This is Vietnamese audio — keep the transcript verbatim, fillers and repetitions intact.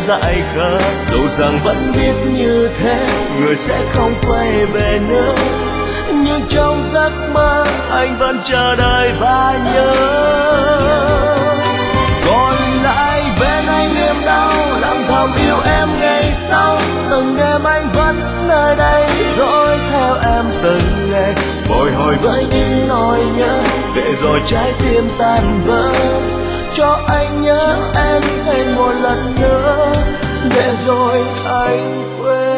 dại khờ, dẫu rằng vẫn biết như thế người sẽ không quay về nữa, nhưng trong giấc mơ anh vẫn chờ đợi và nhớ. Còn lại bên anh niềm đau lặng thầm yêu em ngày sau, từng đêm anh vẫn nơi đây dõi theo em từng ngày, bồi hồi với những nỗi nhớ để rồi trái tim tan vỡ. Cho anh nhớ em thêm một lần nữa để rồi anh quên.